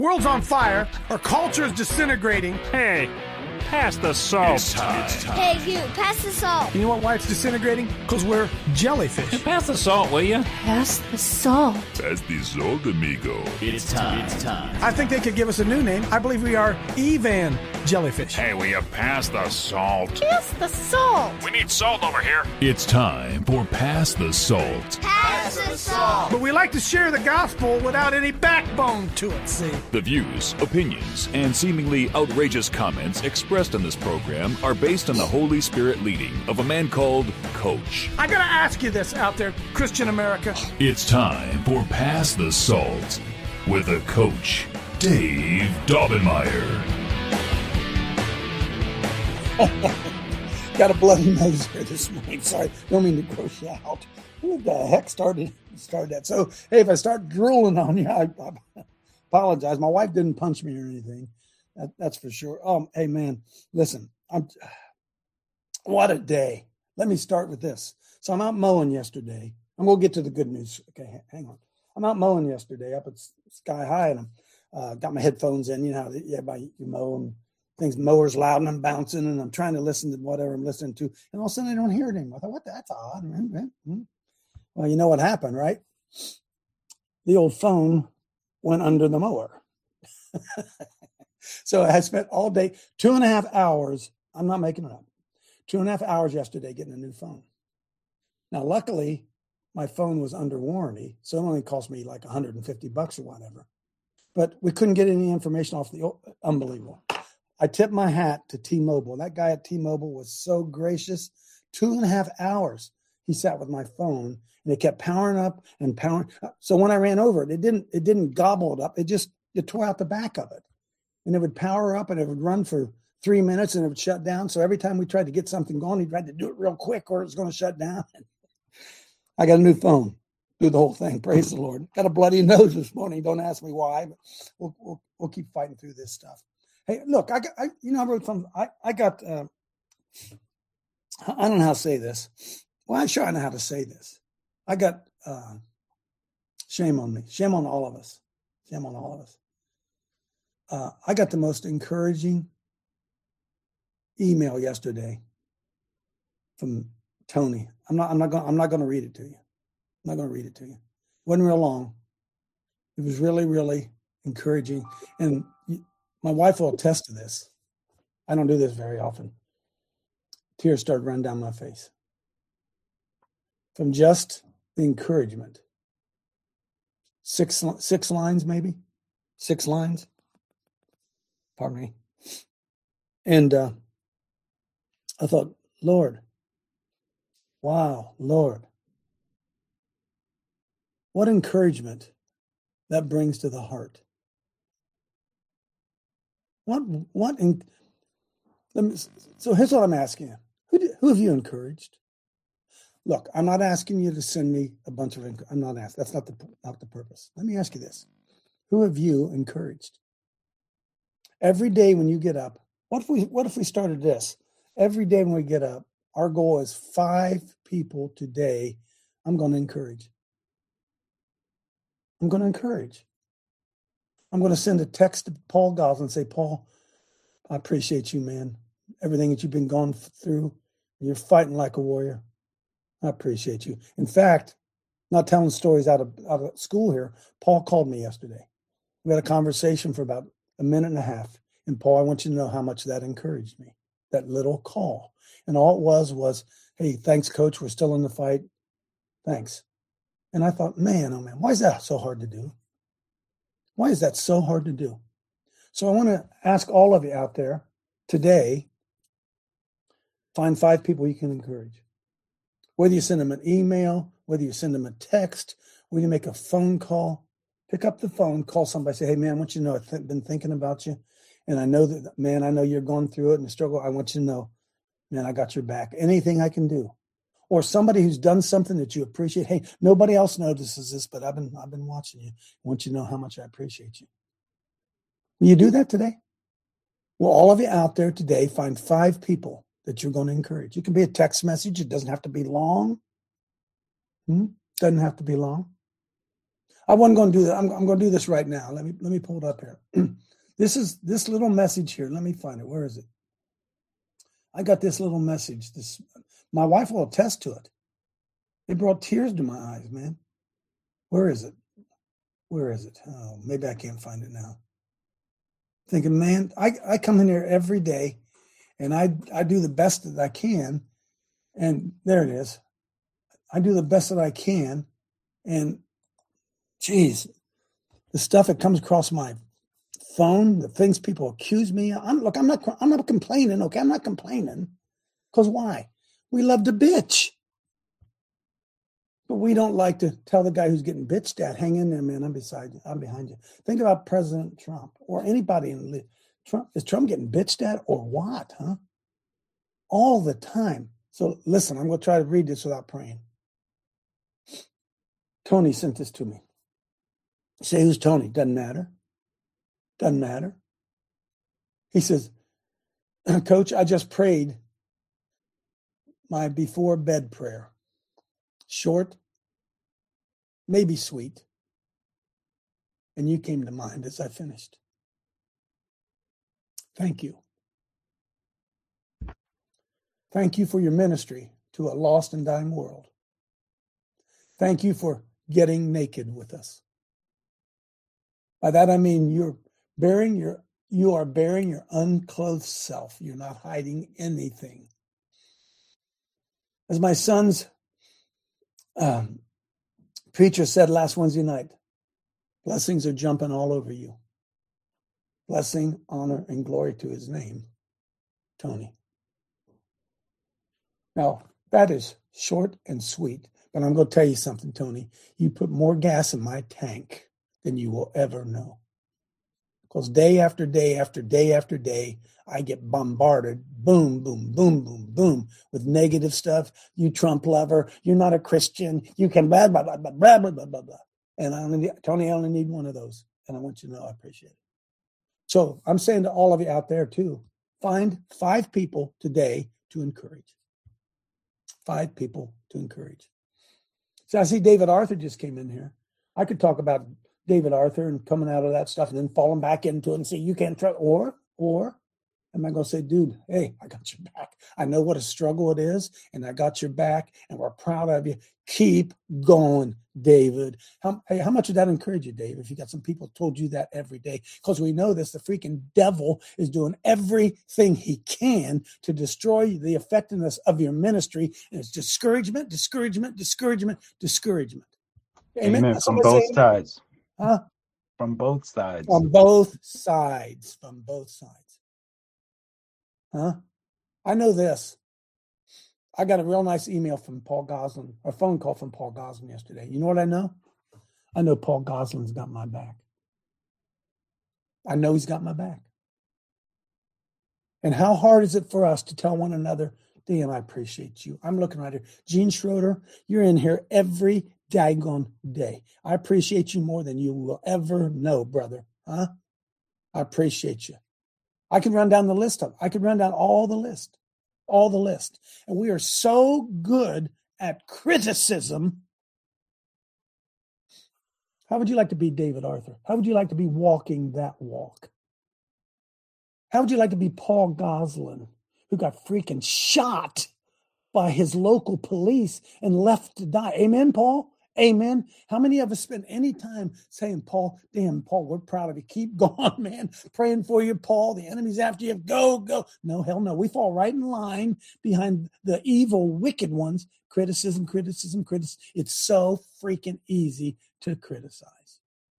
World's on fire. Our culture is disintegrating. Hey, pass the salt. It's time. Hey, you, pass the salt. You know why it's disintegrating? Because we're jellyfish. Pass the salt, will you? Pass the salt. Pass the salt, amigo. It's time. I think they could give us a new name. I believe we are Evan jellyfish. Hey, will you pass the salt? Pass the salt. We need salt over here. It's time for Pass the Salt. Pass the salt. But we like to share the gospel without any backbone to it, see? The views, opinions, and seemingly outrageous comments expressed in this program are based on the Holy Spirit leading of a man called Coach. I gotta ask you this out there, Christian America. It's time for Pass the Salt with the Coach, Dave Daubenmire. Got a bloody nose here this morning. Sorry, don't mean to gross you out. Who the heck started that? So, hey, if I start drooling on you, I apologize. My wife didn't punch me or anything. That's for sure. Hey, man, listen. What a day. Let me start with this. So I'm out mowing yesterday. I'm going to get to the good news. Okay, hang on. I'm out mowing yesterday up at Sky High, and I got my headphones in. You know how you mow and things, mower's loud and I'm bouncing and I'm trying to listen to whatever I'm listening to. And all of a sudden I don't hear it anymore. I thought, that's odd. Well, you know what happened, right? The old phone went under the mower. So I spent all day, 2.5 hours. I'm not making it up. 2.5 hours yesterday getting a new phone. Now, luckily, my phone was under warranty, so it only cost me like $150 or whatever. But we couldn't get any information off the unbelievable. I tipped my hat to T-Mobile. That guy at T-Mobile was so gracious. 2.5 hours he sat with my phone, and it kept powering up and powering. So when I ran over it, it didn't gobble it up. It tore out the back of it, and it would power up and it would run for 3 minutes and it would shut down. So every time we tried to get something going, he tried to do it real quick or it was going to shut down. I got a new phone. Do the whole thing. Praise the Lord. Got a bloody nose this morning. Don't ask me why, but we'll keep fighting through this stuff. Hey, look, I wrote something. I got, I don't know how to say this. Well, I'm sure I know how to say this. I got, shame on me. Shame on all of us. Shame on all of us. I got the most encouraging email yesterday from Tony. I'm not going to read it to you. I'm not going to read it to you. It wasn't real long. It was really, really encouraging. And my wife will attest to this. I don't do this very often. Tears started running down my face. From just the encouragement. Six lines, maybe? 6 lines? Pardon me. And I thought, Lord, wow, Lord, what encouragement that brings to the heart. So here's what I'm asking you. Who have you encouraged? Look, I'm not asking you to send me a bunch of, I'm not asking, that's not the purpose. Let me ask you this. Who have you encouraged? Every day when you get up, what if we started this? Every day when we get up, our goal is 5 people today I'm going to encourage. I'm going to encourage. I'm going to send a text to Paul Giles and say, Paul, I appreciate you, man. Everything that you've been going through, you're fighting like a warrior. I appreciate you. In fact, not telling stories out of school here, Paul called me yesterday. We had a conversation for about a minute and a half. And Paul, I want you to know how much that encouraged me, that little call. And all it was, hey, thanks, Coach. We're still in the fight. Thanks. And I thought, man, oh man, why is that so hard to do? Why is that so hard to do? So I want to ask all of you out there today, find 5 people you can encourage. Whether you send them an email, whether you send them a text, whether you make a phone call, pick up the phone, call somebody, say, hey, man, I want you to know I've been thinking about you. And I know that, man, I know you're going through it and the struggle. I want you to know, man, I got your back. Anything I can do. Or somebody who's done something that you appreciate. Hey, nobody else notices this, but I've been watching you. I want you to know how much I appreciate you. Will you do that today? Well, all of you out there today, find 5 people that you're going to encourage. It can be a text message. It doesn't have to be long. Doesn't have to be long. I wasn't going to do that. I'm going to do this right now. Let me pull it up here. This is this little message here. Let me find it. Where is it? I got this little message. My wife will attest to it. It brought tears to my eyes, man. Where is it? Where is it? Oh, maybe I can't find it now. Thinking, man, I come in here every day, and I do the best that I can. And there it is. I do the best that I can. And, geez, the stuff that comes across my phone, the things people accuse me of. I'm not complaining, okay? I'm not complaining. Because why? We love to bitch. But we don't like to tell the guy who's getting bitched at, hang in there, man, I'm beside you. I'm behind you. Think about President Trump or anybody in Trump. Is Trump getting bitched at or what, huh? All the time. So listen, I'm going to try to read this without praying. Tony sent this to me. Say, who's Tony? Doesn't matter. Doesn't matter. He says, Coach, I just prayed my before bed prayer. Short, maybe sweet. And you came to mind as I finished. Thank you. Thank you for your ministry to a lost and dying world. Thank you for getting naked with us. By that I mean you are bearing your unclothed self. You're not hiding anything. As my son's preacher said last Wednesday night, blessings are jumping all over you. Blessing, honor, and glory to his name, Tony. Now, that is short and sweet, but I'm going to tell you something, Tony. You put more gas in my tank than you will ever know. Because day after day after day after day, I get bombarded, boom, boom, boom, boom, boom, with negative stuff. You Trump lover, you're not a Christian, you can blah, blah, blah, blah, blah, blah, blah, blah. And Tony, I only need one of those. And I want you to know I appreciate it. So I'm saying to all of you out there too, find 5 people today to encourage. 5 people to encourage. So I see David Arthur just came in here. I could talk about David Arthur and coming out of that stuff and then falling back into it and say, you can't trust, or am I going to say, dude, hey, I got your back. I know what a struggle it is, and I got your back, and we're proud of you. Keep going, David. How much would that encourage you, Dave, if you got some people told you that every day? Because we know this, the freaking devil is doing everything he can to destroy the effectiveness of your ministry, and it's discouragement, discouragement, discouragement, discouragement. Amen. From both sides. Huh? From both sides. From both sides. From both sides. Huh? I know this. I got a real nice email from Paul Goslin, a phone call from Paul Goslin yesterday. You know what I know? I know Paul Goslin's got my back. I know he's got my back. And how hard is it for us to tell one another, damn, I appreciate you. I'm looking right here. Gene Schroeder, you're in here every daggone day. I appreciate you more than you will ever know, brother. Huh? I appreciate you. I can run down the list of. I could run down all the list. And we are so good at criticism. How would you like to be David Arthur? How would you like to be walking that walk? How would you like to be Paul Goslin, who got freaking shot by his local police and left to die? Amen, Paul? Amen. How many of us spend any time saying, Paul, damn, Paul, we're proud of you. Keep going, man. Praying for you, Paul. The enemy's after you. Go, go. No, hell no. We fall right in line behind the evil, wicked ones. Criticism. It's so freaking easy to criticize.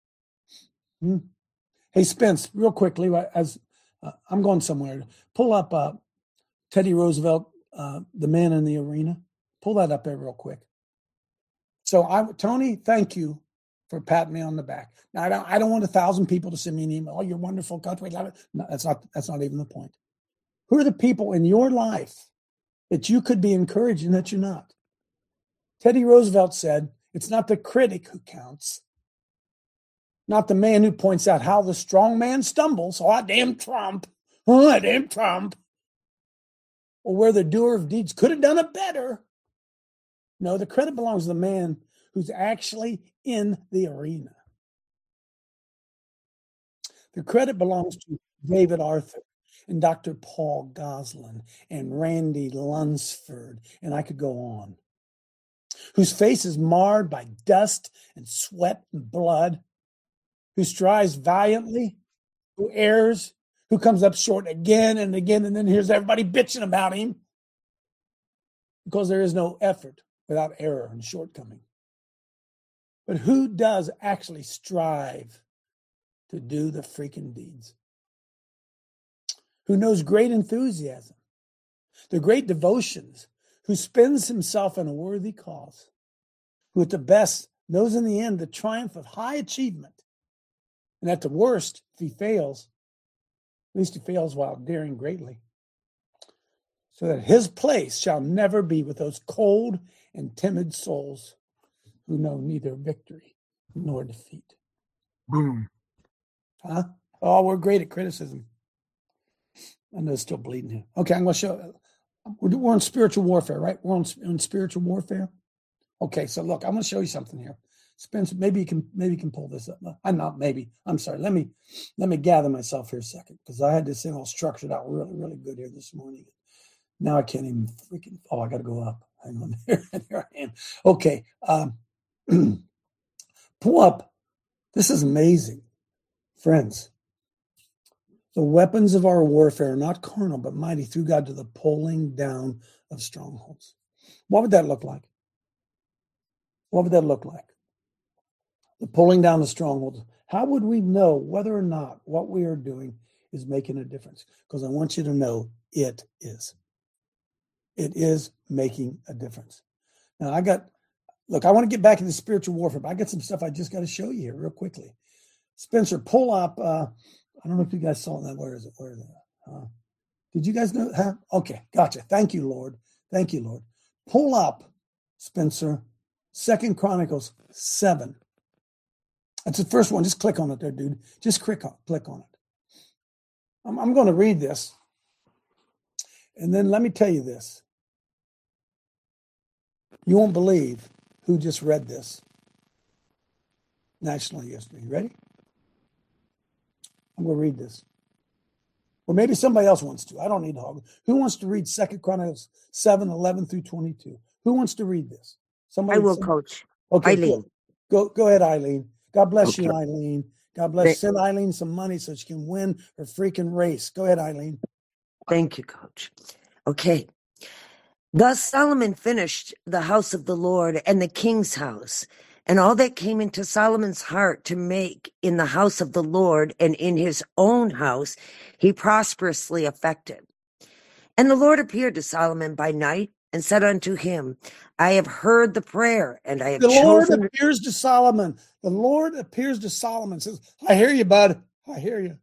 Hey, Spence, real quickly, as I'm going somewhere, pull up Teddy Roosevelt, The Man in the Arena. Pull that up there real quick. So, Tony, thank you for patting me on the back. Now, I don't want 1,000 people to send me an email. Oh, you're wonderful, Coach. No, that's not even the point. Who are the people in your life that you could be encouraging that you're not? Teddy Roosevelt said, it's not the critic who counts, not the man who points out how the strong man stumbles. Oh, damn Trump. Oh, damn Trump. Or where the doer of deeds could have done it better. No, the credit belongs to the man who's actually in the arena. The credit belongs to David Arthur and Dr. Paul Goslin and Randy Lunsford, and I could go on, whose face is marred by dust and sweat and blood, who strives valiantly, who errs, who comes up short again and again, and then hears everybody bitching about him, because there is no effort without error and shortcoming. But who does actually strive to do the freaking deeds? Who knows great enthusiasm, the great devotions, who spends himself in a worthy cause, who at the best knows in the end the triumph of high achievement, and at the worst, if he fails, at least he fails while daring greatly, so that his place shall never be with those cold and timid souls who know neither victory nor defeat. Boom. Huh? Oh, we're great at criticism. I know it's still bleeding here. Okay, I'm going to show. We're on spiritual warfare, right? We're on spiritual warfare. Okay, so look, I'm going to show you something here. Spencer, maybe you can pull this up. I'm not maybe. I'm sorry. Let me gather myself here a second, because I had this thing all structured out really, really good here this morning. Now I can't even freaking. Oh, I got to go up. Hang on there. Here I am. Okay, pull up. This is amazing, friends. The weapons of our warfare are not carnal, but mighty through God to the pulling down of strongholds. What would that look like? What would that look like? The pulling down of strongholds. How would we know whether or not what we are doing is making a difference? Because I want you to know it is. It is making a difference. Now, I want to get back into spiritual warfare, but I got some stuff I just got to show you here real quickly. Spencer, pull up. I don't know if you guys saw that. Where is it? Did you guys know? Huh? Okay, gotcha. Thank you, Lord. Thank you, Lord. Pull up, Spencer, 2 Chronicles 7. That's the first one. Just click on it there, dude. Just click on it. I'm going to read this. And then let me tell you this. You won't believe who just read this nationally yesterday. You ready? I'm going to read this. Or maybe somebody else wants to. I don't need to hog. Who wants to read 2 Chronicles 7:11 through 22? Who wants to read this? I will, Coach. Okay, Eileen. Go ahead, Eileen. God bless Okay. you, Eileen. God bless. Send Eileen some money so she can win her freaking race. Go ahead, Eileen. Thank you, Coach. Okay. Thus Solomon finished the house of the Lord and the king's house, and all that came into Solomon's heart to make in the house of the Lord and in his own house, he prosperously effected. And the Lord appeared to Solomon by night and said unto him, I have heard the prayer, and I have chosen. The Lord appears to Solomon. The Lord appears to Solomon. Says, I hear you, bud. I hear you.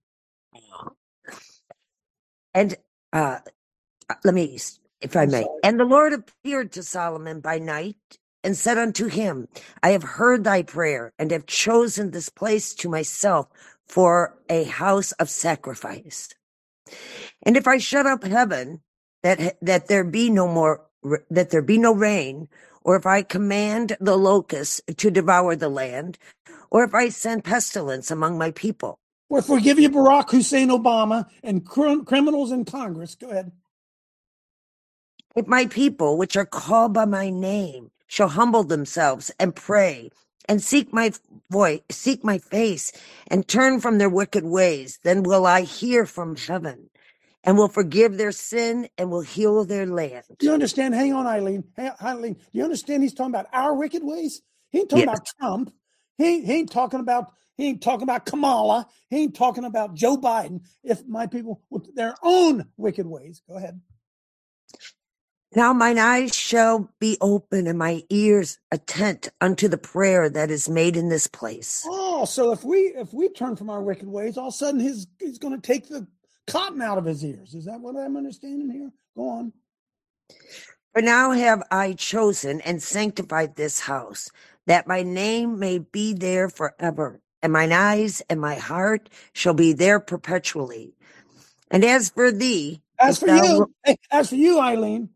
And let me, if I may. And the Lord appeared to Solomon by night and said unto him, I have heard thy prayer and have chosen this place to myself for a house of sacrifice. And if I shut up heaven, that there be no rain, or if I command the locusts to devour the land, or if I send pestilence among my people. Or if we give you Barack Hussein Obama and criminals in Congress, go ahead. If my people, which are called by my name, shall humble themselves and pray and seek my face and turn from their wicked ways, then will I hear from heaven and will forgive their sin and will heal their land. Do you understand? Hang on, Eileen. Eileen, do you understand he's talking about our wicked ways? He ain't talking about Trump. He ain't talking about Kamala. He ain't talking about Joe Biden. If my people with their own wicked ways, go ahead. Now mine eyes shall be open and my ears attent unto the prayer that is made in this place. Oh, so if we turn from our wicked ways, all of a sudden he's going to take the cotton out of his ears. Is that what I'm understanding here? Go on. For now have I chosen and sanctified this house, that my name may be there forever, and mine eyes and my heart shall be there perpetually. And as for thee, as for you, Eileen.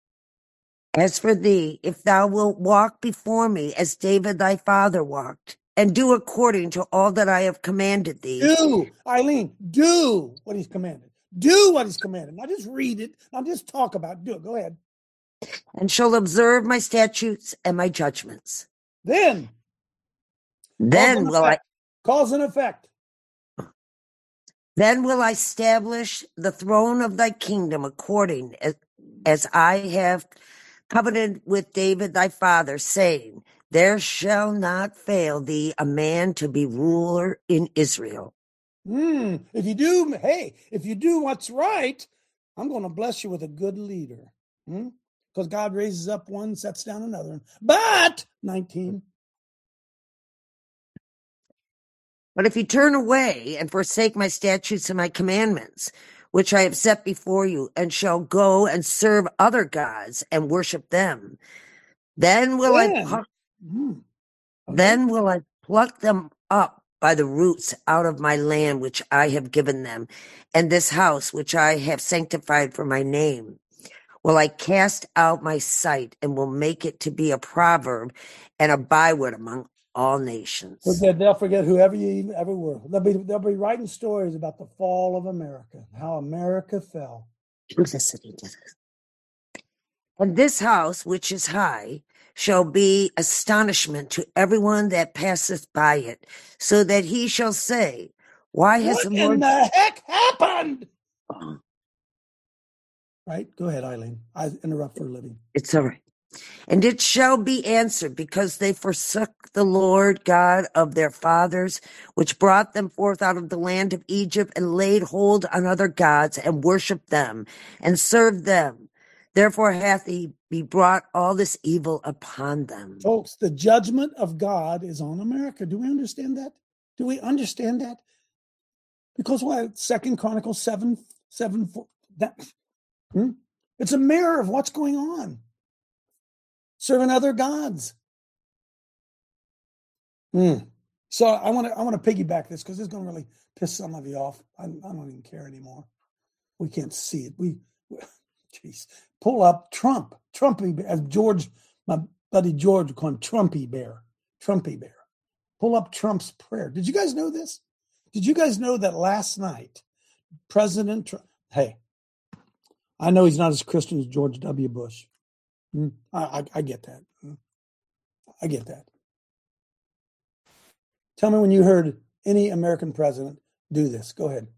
As for thee, if thou wilt walk before me as David thy father walked, and do according to all that I have commanded thee, Do, Eileen, do what he's commanded. Do what he's commanded. Not just read it. Not just talk about it. Do it. Go ahead. and shall observe my statutes and my judgments. Then cause and effect. Then will I establish the throne of thy kingdom according as I have covenanted with David thy father, saying, there shall not fail thee a man to be ruler in Israel. If you do what's right, I'm going to bless you with a good leader. Because God raises up one, sets down another. But, 19. But if you turn away and forsake my statutes and my commandments, which I have set before you, and shall go and serve other gods and worship them, then will I pluck them up by the roots out of my land which I have given them, and this house which I have sanctified for my name. Will I cast out my sight, and will make it to be a proverb and a byword among all nations. They'll forget whoever you ever were. They'll be writing stories about the fall of America, how America fell. And this house, which is high, shall be astonishment to everyone that passeth by it, so that he shall say, why has the Lord... What in the heck happened? Right? Go ahead, Eileen. I interrupt for a living. It's all right. And it shall be answered, because they forsook the Lord God of their fathers, which brought them forth out of the land of Egypt, and laid hold on other gods, and worshipped them, and served them. Therefore hath he brought all this evil upon them. Folks, the judgment of God is on America. Do we understand that? Do we understand that? Because why? 2 Chronicles 7:4. It's a mirror of what's going on. Serving other gods. So I want to piggyback this because it's going to really piss some of you off. I don't even care anymore. We can't see it. Jeez. Pull up Trump. Trumpy, as George, my buddy George would call him Trumpy Bear. Trumpy Bear. Pull up Trump's prayer. Did you guys know this? Did you guys know that last night, President Trump, hey, I know he's not as Christian as George W. Bush. I get that. I get that. Tell me when you heard any American president do this. Go ahead.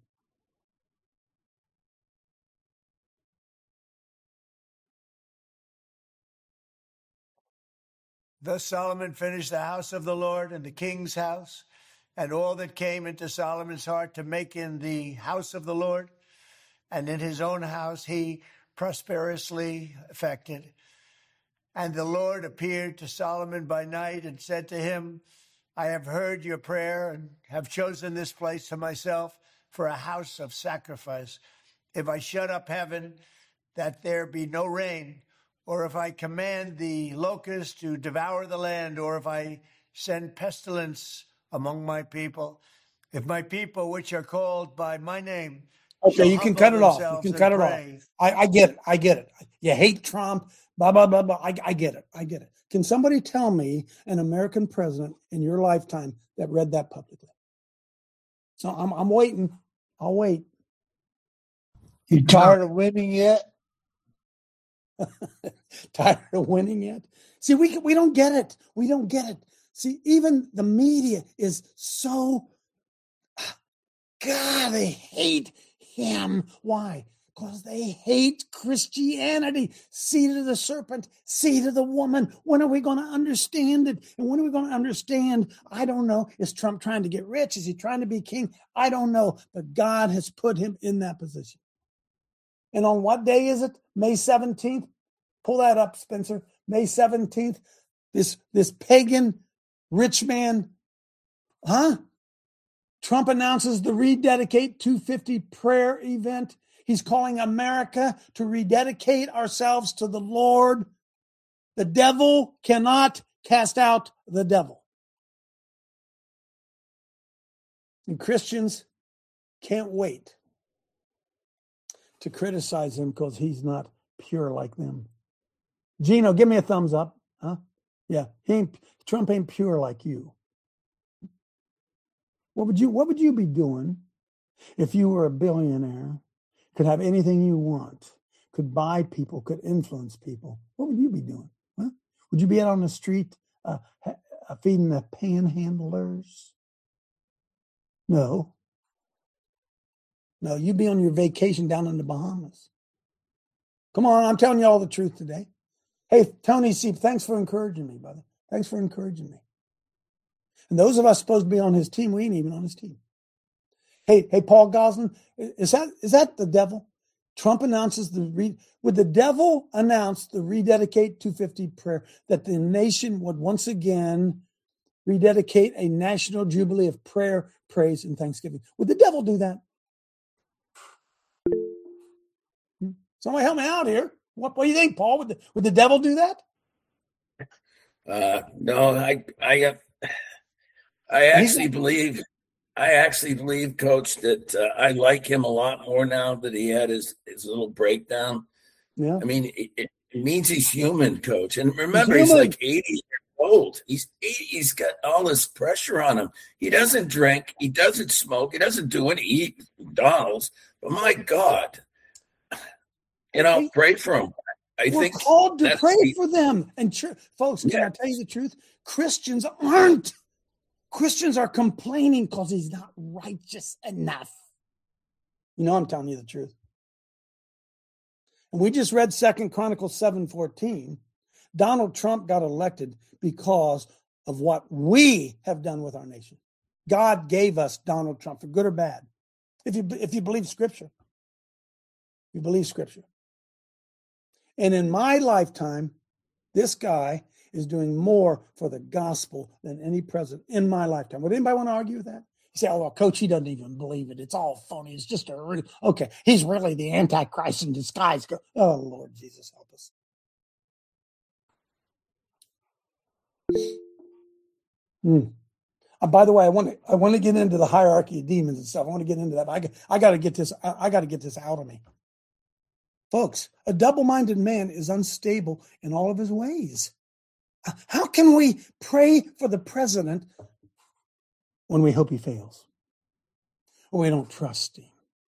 Thus Solomon finished the house of the Lord and the king's house, and all that came into Solomon's heart to make in the house of the Lord, and in his own house he prosperously effected. And the Lord appeared to Solomon by night and said to him, I have heard your prayer and have chosen this place to myself for a house of sacrifice. If I shut up heaven, that there be no rain, or if I command the locusts to devour the land, or if I send pestilence among my people, if my people, which are called by my name, okay, you can cut it off. You can cut it off. I get it. I get it. You hate Trump, blah, blah, blah, blah. I get it. I get it. Can somebody tell me an American president in your lifetime that read that publicly? So I'm waiting. I'll wait. You tired of winning yet? Tired of winning yet? See, we don't get it. We don't get it. See, even the media is so, God, they hate him. Why? Because they hate Christianity. Seed of the serpent, seed of the woman. When are we going to understand it? And when are we going to understand? I don't know. Is Trump trying to get rich? Is he trying to be king? I don't know. But God has put him in that position. And on what day is it? May 17th? Pull that up, Spencer. May 17th. This pagan rich man, Trump announces the Rededicate 250 prayer event. He's calling America to rededicate ourselves to the Lord. The devil cannot cast out the devil. And Christians can't wait to criticize him because he's not pure like them. Gino, give me a thumbs up. Huh? Yeah, Trump ain't pure like you. What would you be doing if you were a billionaire, could have anything you want, could buy people, could influence people? What would you be doing? Huh? Would you be out on the street feeding the panhandlers? No. No, you'd be on your vacation down in the Bahamas. Come on, I'm telling you all the truth today. Hey, Tony C., thanks for encouraging me, brother. Thanks for encouraging me. And those of us supposed to be on his team, we ain't even on his team. Hey, Paul Goslin, is that the devil? Trump announces would the devil announce the Rededicate 250 prayer that the nation would once again rededicate a national jubilee of prayer, praise, and thanksgiving? Would the devil do that? Somebody help me out here. What do you think, Paul? Would the devil do that? No, I actually believe, Coach, that I like him a lot more now that he had his little breakdown. Yeah. I mean, it means he's human, Coach. And remember, he's like 80 years old. He's got all this pressure on him. He doesn't drink. He doesn't smoke. He doesn't do any eat McDonald's. But my God, pray for him. We're called to pray for them. And folks, can I tell you the truth? Christians aren't. Christians are complaining because he's not righteous enough. I'm telling you the truth. And we just read 2 Chronicles 7:14. Donald Trump got elected because of what we have done with our nation. God gave us Donald Trump for good or bad. If you believe Scripture. You believe Scripture. And in my lifetime, this guy is doing more for the gospel than any president in my lifetime. Would anybody want to argue with that? You say, oh, well, Coach, he doesn't even believe it. It's all phony. It's just okay, he's really the Antichrist in disguise. Oh, Lord Jesus, help us. By the way, I want to get into the hierarchy of demons and stuff. I want to get into that. But I got to get this. I got to get this out of me. Folks, a double-minded man is unstable in all of his ways. How can we pray for the president when we hope he fails? Or we don't trust him?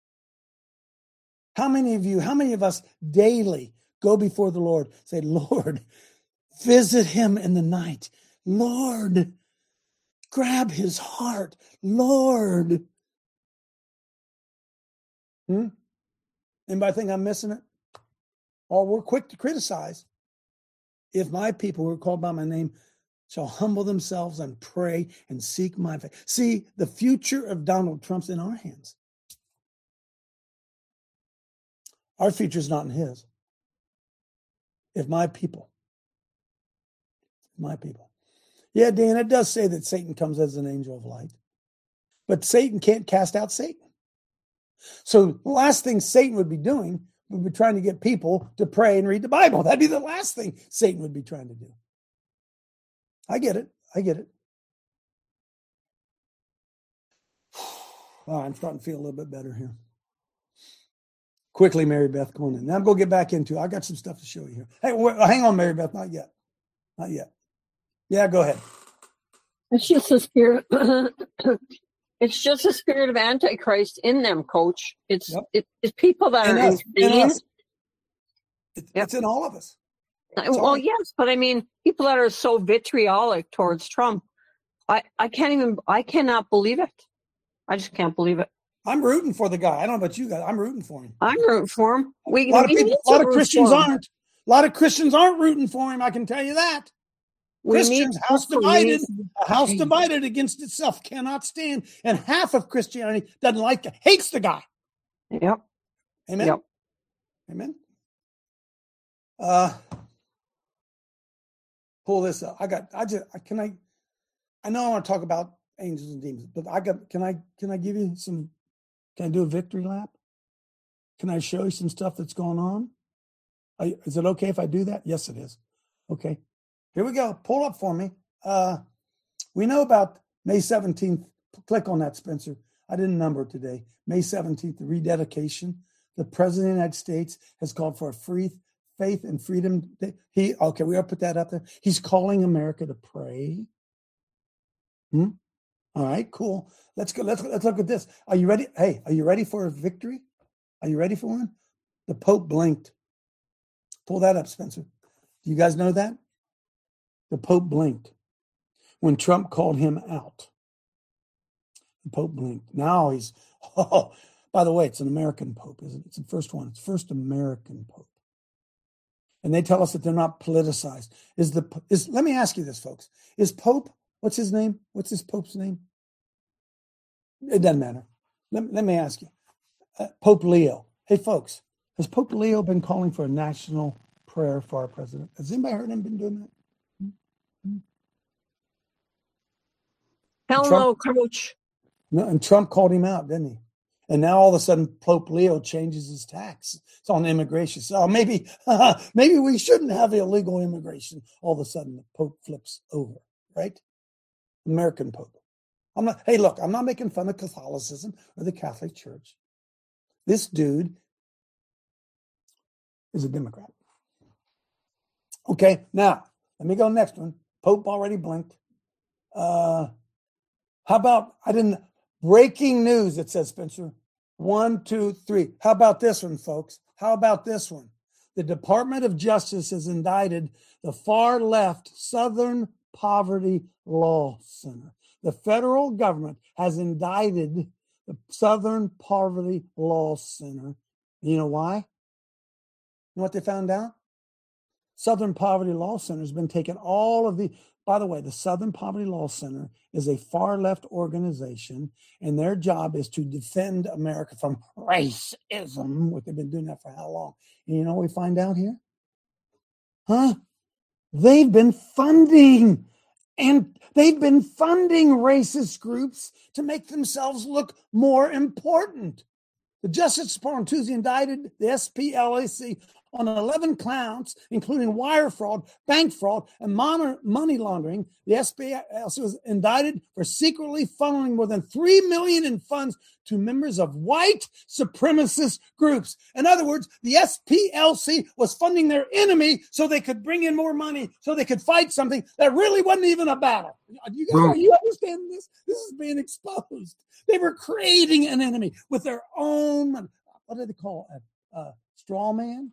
How many of us daily go before the Lord, say, Lord, visit him in the night. Lord, grab his heart. Lord. Anybody think I'm missing it? Or we're quick to criticize. If my people who are called by my name shall humble themselves and pray and seek my face. See, the future of Donald Trump's in our hands. Our future is not in his. If my people. Yeah, Dan, it does say that Satan comes as an angel of light. But Satan can't cast out Satan. So the last thing Satan would be doing would be trying to get people to pray and read the Bible. That'd be the last thing Satan would be trying to do. I get it. Oh, I'm starting to feel a little bit better here. Quickly, Mary Beth, come on in. Now I'm going to get back into it. I got some stuff to show you here. Hey, hang on, Mary Beth. Not yet. Yeah, go ahead. It's just a spirit. It's just a spirit of Antichrist in them, Coach. It's people that are insane. It's in all of us. Well, yes, but I mean, people that are so vitriolic towards Trump, I cannot believe it. I just can't believe it. I'm rooting for the guy. I don't know about you guys. I'm rooting for him. I'm rooting for him. A lot of Christians aren't. A lot of Christians aren't rooting for him. I can tell you that. Christians, a house divided against itself cannot stand. And half of Christianity doesn't like it, hates the guy. Yep. Amen. Yep. Amen. Pull this up. I know I want to talk about angels and demons, but can I give you some, can I do a victory lap? Can I show you some stuff that's going on? Is it okay if I do that? Yes, it is. Okay. Here we go. Pull up for me. We know about May 17th. Click on that, Spencer. I didn't number it today. May 17th, the rededication. The President of the United States has called for a free faith and freedom. We ought to put that up there. He's calling America to pray. All right, cool. Let's go. Let's look at this. Are you ready? Hey, are you ready for a victory? Are you ready for one? The Pope blinked. Pull that up, Spencer. Do you guys know that? The Pope blinked when Trump called him out. The Pope blinked. Now he's, by the way, it's an American Pope, isn't it? It's the first one. It's first American Pope. And they tell us that they're not politicized. Let me ask you this, folks. Is Pope, what's his name? What's this Pope's name? It doesn't matter. Let me ask you. Pope Leo. Hey, folks, has Pope Leo been calling for a national prayer for our president? Has anybody heard him been doing that? Hell no, Coach. No, and Trump called him out, didn't he? And now all of a sudden, Pope Leo changes his tax. It's on immigration. So maybe we shouldn't have illegal immigration. All of a sudden, the Pope flips over, right? American Pope. I'm not making fun of Catholicism or the Catholic Church. This dude is a Democrat. Okay, now let me go next one. Pope already blinked. How about breaking news? It says, Spencer. 1, 2, 3. How about this one, folks? How about this one? The Department of Justice has indicted the far left Southern Poverty Law Center. The federal government has indicted the Southern Poverty Law Center. You know why? You know what they found out? Southern Poverty Law Center has been taking by the way, the Southern Poverty Law Center is a far left organization, and their job is to defend America from racism. What they've been doing that for how long? And you know what we find out here? They've been funding racist groups to make themselves look more important. The Justice Department on Tuesday indicted the SPLAC on 11 counts, including wire fraud, bank fraud, and money laundering. The SPLAC was indicted for secretly funneling more than $3 million in funds to members of white supremacist groups. In other words, the SPLC was funding their enemy so they could bring in more money, so they could fight something that really wasn't even a battle. Are you understanding this? This is being exposed. They were creating an enemy with their own, what do they call it? Straw man?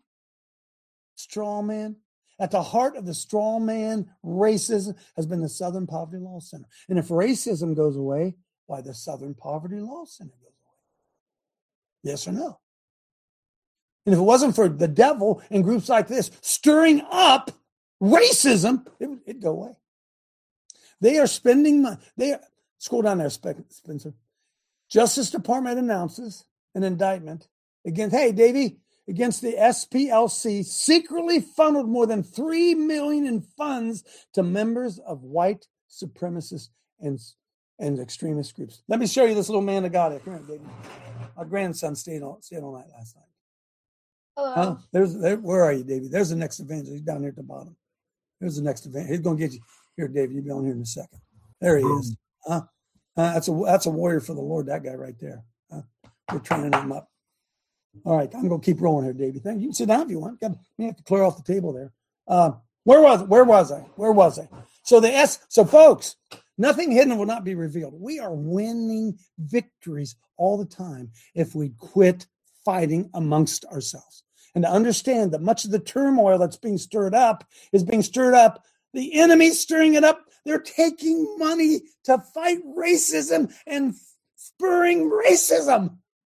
Straw man. At the heart of the straw man racism has been the Southern Poverty Law Center. And if racism goes away, why the Southern Poverty Law Center goes away? Yes or no? And if it wasn't for the devil and groups like this stirring up racism, it'd go away. They are spending money. Scroll down there, Spencer. Justice Department announces an indictment against the SPLC secretly funneled more than $3 million in funds to members of white supremacist and extremist groups. Let me show you this little man of God here. Come here, David. Our grandson stayed all night last night. Hello. Where are you, David? There's the next evangelist. He's down here at the bottom. There's the next evangelist. He's going to get you. Here, David, you'll be on here in a second. There he is. That's a warrior for the Lord, that guy right there. We're training him up. All right, I'm going to keep rolling here, David. You can sit down if you want. You have to clear off the table there. Where was I? So folks, nothing hidden will not be revealed. We are winning victories all the time if we quit fighting amongst ourselves. And to understand that much of the turmoil that's being stirred up is being stirred up. The enemy's stirring it up. They're taking money to fight racism and spurring racism.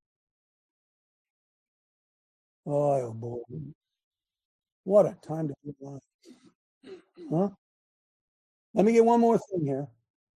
Oh, boy. What a time to be alive. Huh? Let me get one more thing here.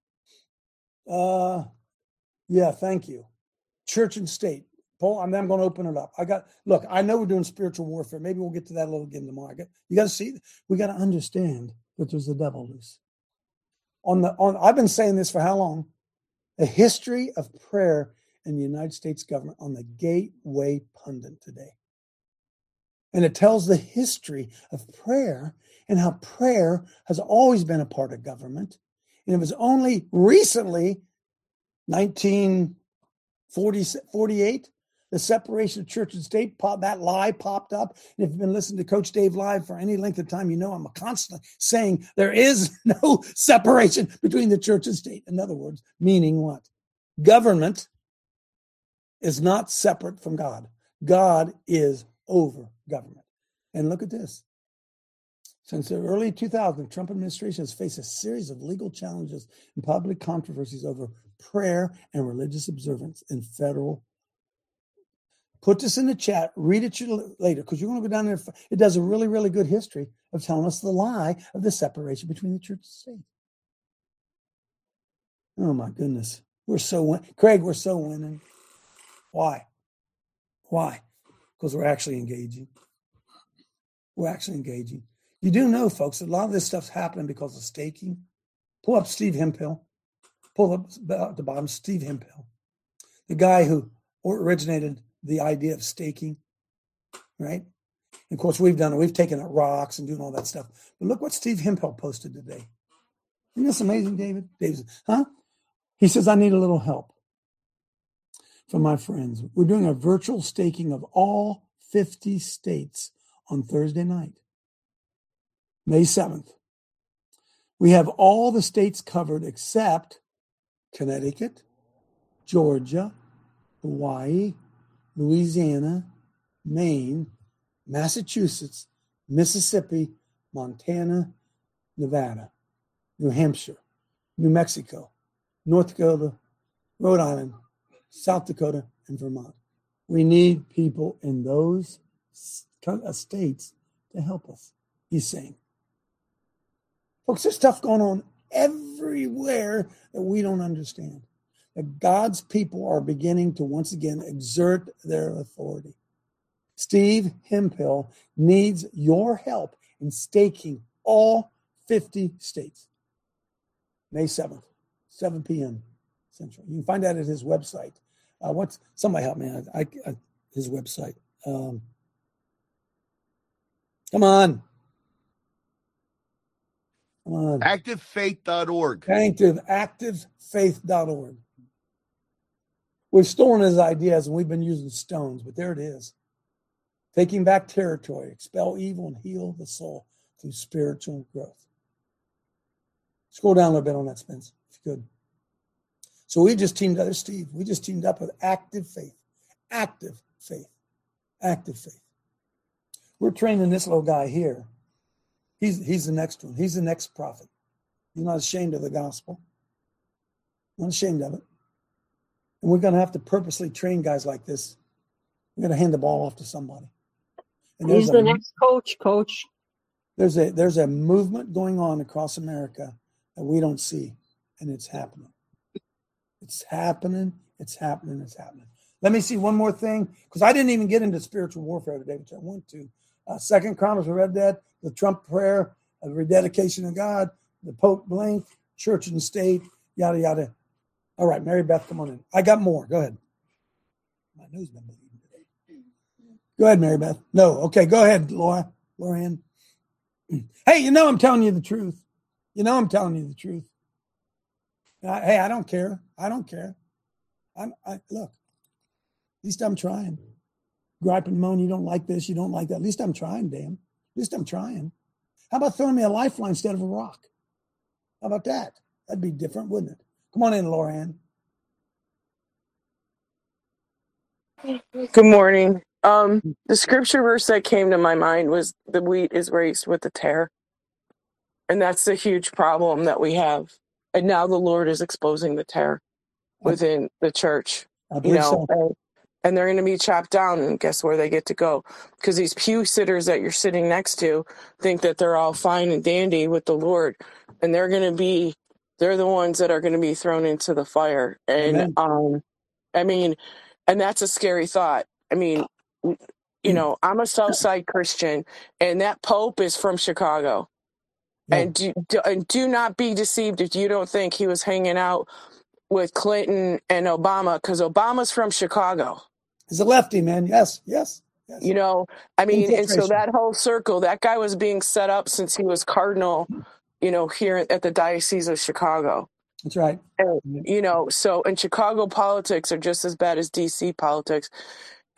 Yeah, thank you. Church and state. Paul, I'm going to open it up. I know we're doing spiritual warfare. Maybe we'll get to that a little again tomorrow. You got to see, we got to understand that there's a devil loose. I've been saying this for how long? A history of prayer in the United States government on the Gateway Pundit today. And it tells the history of prayer and how prayer has always been a part of government. And it was only recently, 1948, the separation of church and state, that lie popped up. And if you've been listening to Coach Dave Live for any length of time, you know I'm constantly saying there is no separation between the church and state. In other words, meaning what? Government is not separate from God. God is over government. And look at this. Since the early 2000s, the Trump administration has faced a series of legal challenges and public controversies over prayer and religious observance in federal. Put this in the chat. Read it later because you're going to go down there. It does a really, really good history of telling us the lie of the separation between the church and state. Oh, my goodness. Craig, we're so winning. Why? Because we're actually engaging. You do know, folks, that a lot of this stuff's happening because of staking. Pull up Steve Hemphill. Pull up at the bottom, Steve Hemphill, the guy who originated the idea of staking, right? And of course, we've done it. We've taken out rocks and doing all that stuff. But look what Steve Hemphill posted today. Isn't this amazing, David? David, huh? He says, I need a little help from my friends. We're doing a virtual staking of all 50 states on Thursday night, May 7th. We have all the states covered except Connecticut, Georgia, Hawaii, Louisiana, Maine, Massachusetts, Mississippi, Montana, Nevada, New Hampshire, New Mexico, North Dakota, Rhode Island, South Dakota, and Vermont. We need people in those states to help us, he's saying. Folks, there's stuff going on everywhere that we don't understand. That God's people are beginning to once again exert their authority. Steve Hemphill needs your help in staking all 50 states. May 7th, 7 p.m. Central. You can find that at his website. Somebody help me out. His website. Come on. ActiveFaith.org. ActiveFaith.org. We've stolen his ideas and we've been using stones, but there it is. Taking back territory, expel evil, and heal the soul through spiritual growth. Scroll down a little bit on that, Spence, if you could. So we just teamed up, there's Steve. We just teamed up with Active Faith. Active Faith. Active Faith. We're training this little guy here. He's the next one. He's the next prophet. He's not ashamed of the gospel. Not ashamed of it. And we're going to have to purposely train guys like this. We're going to hand the ball off to somebody. And he's the next coach. There's a movement going on across America that we don't see, and it's happening. It's happening. Let me see one more thing, because I didn't even get into spiritual warfare today, which I want to. 2 Chronicles, we read that. The Trump prayer, the rededication of God, the Pope blank, church and state, yada, yada. All right, Mary Beth, come on in. I got more. Go ahead. My nose been bleeding today. Go ahead, Mary Beth. No, okay, go ahead, Lorianne. Hey, I'm telling you the truth. Hey, I don't care. Look, at least I'm trying. Gripe and moan, you don't like this, you don't like that. At least I'm trying, damn. At least I'm trying. How about throwing me a lifeline instead of a rock? How about that? That'd be different, wouldn't it? Come on in, Lorianne. Good morning. The scripture verse that came to my mind was the wheat is raised with the tare. And that's the huge problem that we have. And now the Lord is exposing the tare within the church. I believe so. And they're going to be chopped down, and guess where they get to go? Because these pew sitters that you're sitting next to think that they're all fine and dandy with the Lord, and they're the ones that are going to be thrown into the fire. And and that's a scary thought. I'm a Southside Christian, and that Pope is from Chicago. Yeah. And do not be deceived if you don't think he was hanging out with Clinton and Obama, because Obama's from Chicago. He's a lefty, man. Yes. And so that whole circle, that guy was being set up since he was cardinal, here at the Diocese of Chicago. That's right. And, so in Chicago politics are just as bad as DC politics.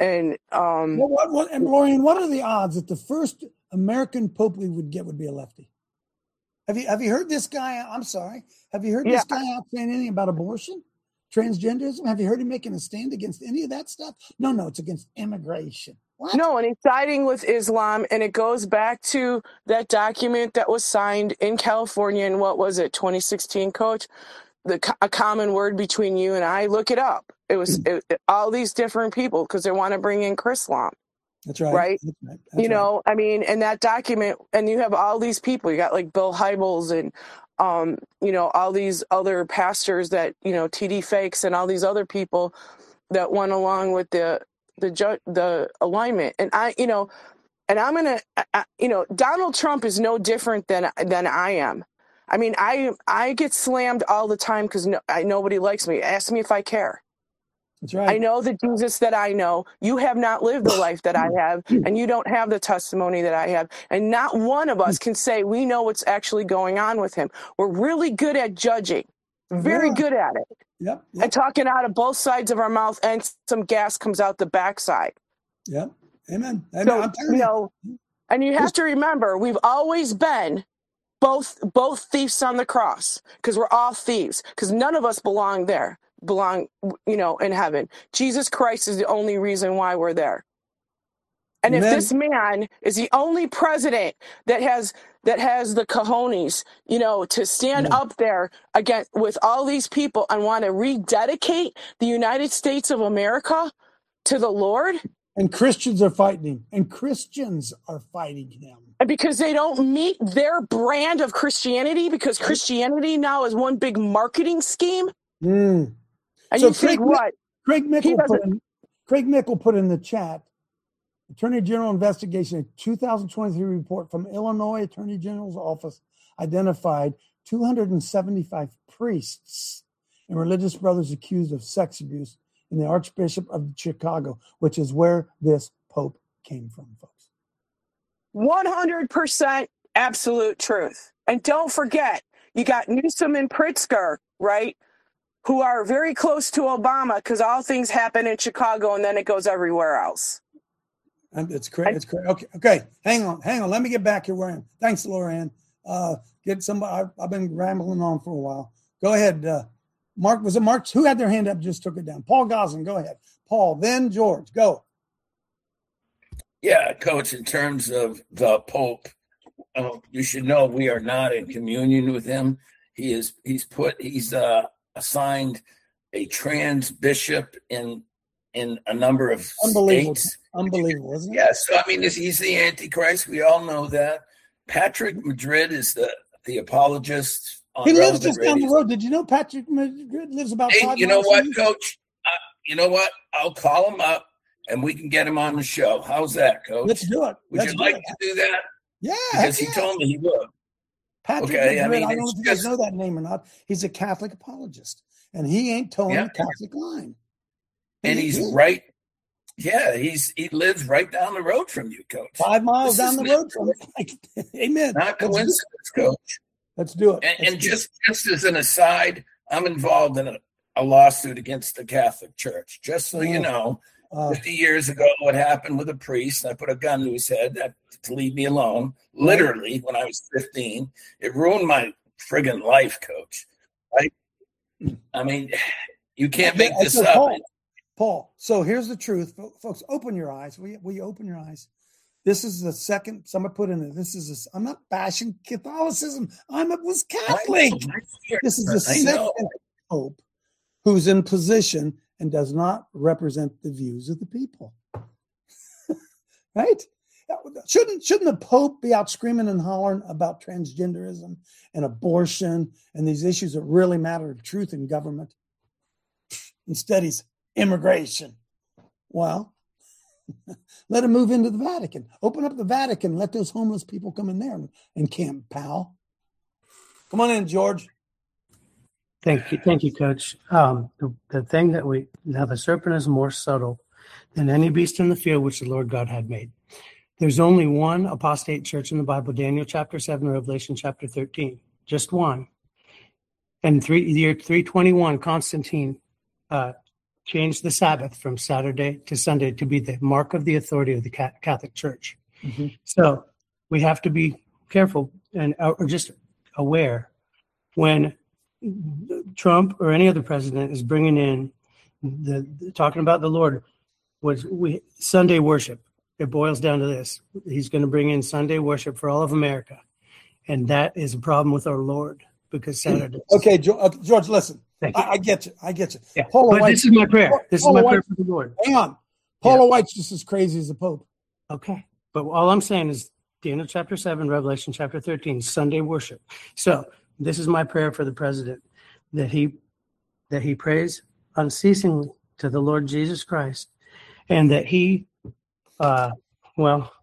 And and Lorian, what are the odds that the first American pope we would get would be a lefty? Have you heard this guy? I'm sorry. Have you heard this guy out saying anything about abortion, transgenderism? Have you heard him making a stand against any of that stuff? No, it's against immigration. What? No, and he's siding with Islam, and it goes back to that document that was signed in California in, what was it, 2016, Coach? A common word between you and I. Look it up. It was all these different people because they want to bring in Chrislam. That's right. Right? That's right. You know, I mean, in that document, and you have all these people. You got like Bill Hybels and, you know, all these other pastors that, you know, TD Fakes and all these other people that went along with the alignment. And I'm going to, Donald Trump is no different than I am. I mean, I get slammed all the time because nobody likes me. Ask me if I care. That's right. I know the Jesus that I know. You have not lived the life that I have, and you don't have the testimony that I have. And not one of us can say we know what's actually going on with him. We're really good at judging, very good at it. Yep. And talking out of both sides of our mouth, and some gas comes out the backside. Yep. Amen. So, I'm telling you. And you have to remember, we've always been both thieves on the cross, because we're all thieves, because none of us belong, in heaven. Jesus Christ is the only reason why we're there. And Amen. If this man is the only president that has the cojones, to stand up there again with all these people and want to rededicate the United States of America to the Lord. And Christians are fighting him. And because they don't meet their brand of Christianity, because Christianity now is one big marketing scheme. And so you think what? Craig Mickle put in the chat, Attorney General investigation, a 2023 report from Illinois Attorney General's office identified 275 priests and religious brothers accused of sex abuse in the Archbishop of Chicago, which is where this Pope came from, folks. 100% absolute truth. And don't forget, you got Newsom and Pritzker, right, who are very close to Obama, because all things happen in Chicago and then it goes everywhere else. It's correct. Okay. Hang on. Let me get back here where I am. Thanks, Lorianne. Get somebody. I've been rambling on for a while. Go ahead. Mark, was it Mark? Who had their hand up? Just took it down. Paul Goslin, go ahead. Paul, then George, go. Yeah, Coach, in terms of the Pope, you should know we are not in communion with him. He's assigned a trans bishop in a number of states. Unbelievable, isn't it? Yes. Yeah, so, I mean, he's the Antichrist. We all know that. Patrick Madrid is the apologist. He lives just down the road. Did you know Patrick Madrid lives about 5 miles? You know what, Coach? You know what? I'll call him up and we can get him on the show. How's that, Coach? Let's do it. Would you like to do that? Yeah. Because he told me he would. Patrick Madrid, I don't know if you guys know that name or not. He's a Catholic apologist, and he ain't towing the Catholic line. And he's right. Yeah, he lives right down the road from you, Coach. 5 miles down the road from it. Amen. Not coincidence, Coach. Let's do it. And just as an aside, I'm involved in a lawsuit against the Catholic Church. Just so you know, 50 years ago, what happened with a priest, I put a gun to his head to leave me alone. Literally, when I was 15, it ruined my friggin' life, Coach. Right? I mean, you can't make this up. Paul, so here's the truth. Folks, open your eyes. Will you open your eyes? This is the second, somebody put in it, I'm not bashing Catholicism. Was Catholic. This is the second Pope who's in position and does not represent the views of the people. Right? Shouldn't the Pope be out screaming and hollering about transgenderism and abortion and these issues that really matter to truth in government? Instead, he's immigration. Well, let him move into the Vatican. Open up the Vatican. Let those homeless people come in there and camp, pal. Come on in, George. Thank you, Coach. The thing that the serpent is more subtle than any beast in the field which the Lord God had made. There's only one apostate church in the Bible, Daniel chapter 7, Revelation chapter 13. Just one. And the year 321, Constantine changed the Sabbath from Saturday to Sunday to be the mark of the authority of the Catholic Church. Mm-hmm. So we have to be careful and or just aware when Trump or any other president is bringing in talking about the Lord Sunday worship. It boils down to this. He's going to bring in Sunday worship for all of America. And that is a problem with our Lord because Saturday. Okay, George, listen. I get you. Yeah. Paula But White, this is my prayer. This is my prayer White, for the Lord. Hang on. Paula White's just as crazy as the Pope. Okay. But all I'm saying is Daniel chapter 7, Revelation chapter 13, Sunday worship. So this is my prayer for the president, that he prays unceasingly to the Lord Jesus Christ, and that he will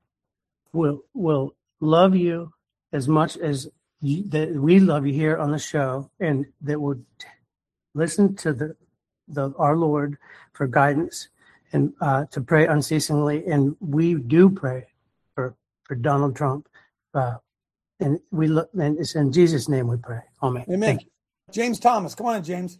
love you as much as that we love you here on the show, and that would listen to our Lord for guidance and to pray unceasingly. And we do pray for Donald Trump, and and it's in Jesus' name we pray. Amen. Amen. Thank you. James Thomas, come on, James.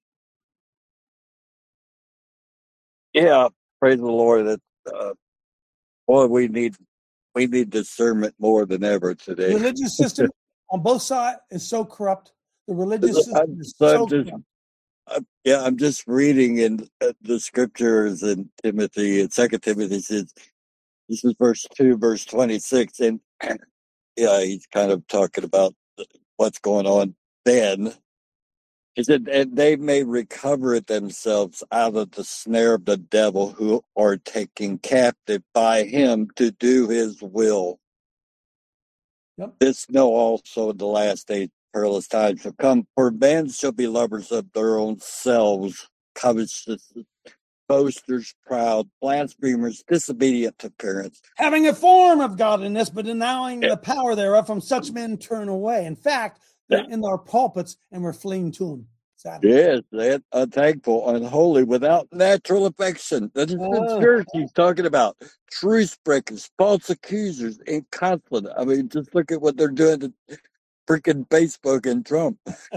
Yeah, praise the Lord. That boy, we need discernment more than ever today. The religious system on both sides is so corrupt. The religious system is so corrupt. I'm just reading in the scriptures in Timothy, and 2 Timothy says, this is verse 2, verse 26, and he's kind of talking about what's going on then. He said, and they may recover themselves out of the snare of the devil, who are taken captive by him to do his will. Yep. This know also in the last days perilous times shall come, for men shall be lovers of their own selves, covetous, boasters, proud, blasphemers, disobedient to parents, having a form of godliness, but denying the power thereof. From such men turn away. In fact, they're in our pulpits and we're fleeing to them. Sadly. Yes, they're unthankful, unholy, without natural affection. That is the church he's talking about. Truce breakers, false accusers, incontinent. I mean, just look at what they're doing to freaking Facebook and Trump.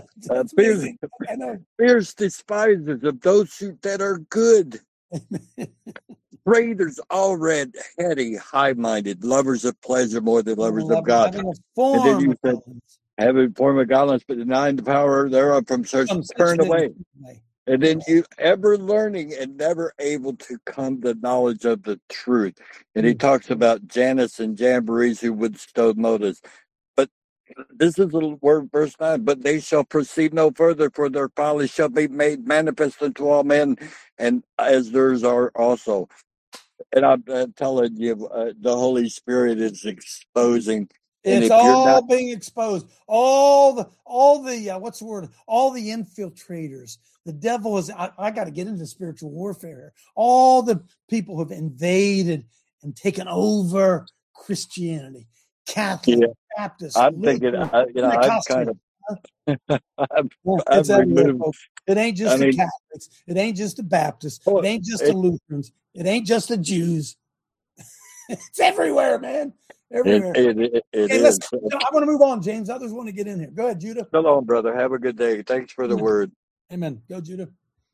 Fierce despisers of those that are good. Traitors, all red, heady, high-minded, lovers of pleasure more than lovers of God. And then you said, having form of godliness, but denying the power thereof, from such turn away. And then you ever learning and never able to come to knowledge of the truth. And he talks about Janus and Jambres who withstood Moses. But this is the word, verse 9, but they shall proceed no further, for their folly shall be made manifest unto all men, and as theirs are also. And I'm telling you, the Holy Spirit is exposing. It's all being exposed. All the what's the word? All the infiltrators. The devil is. I got to get into spiritual warfare. All the people who have invaded and taken over Christianity, Catholic, Baptist. I'm thinking, I'm kind of. It's everywhere, folks. It ain't just the Catholics. It ain't just the Baptists. It ain't just the Lutherans. It ain't just the Jews. It's everywhere, man. Everywhere. It okay, is. I want to move on, James. Others want to get in here. Go ahead, Judah. Shalom, brother. Have a good day. Thanks for the word. Amen. Go, Judah.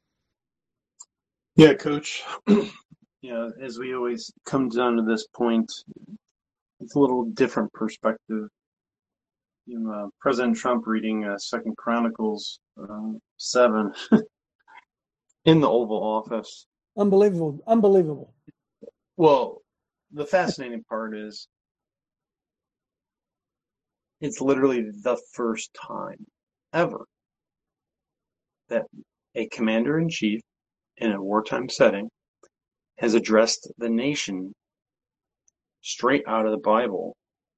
Yeah, Coach. As we always come down to this point, it's a little different perspective. President Trump reading 2 Chronicles 7 in the Oval Office. Unbelievable. Well, the fascinating part is it's literally the first time ever that a commander-in-chief in a wartime setting has addressed the nation straight out of the Bible,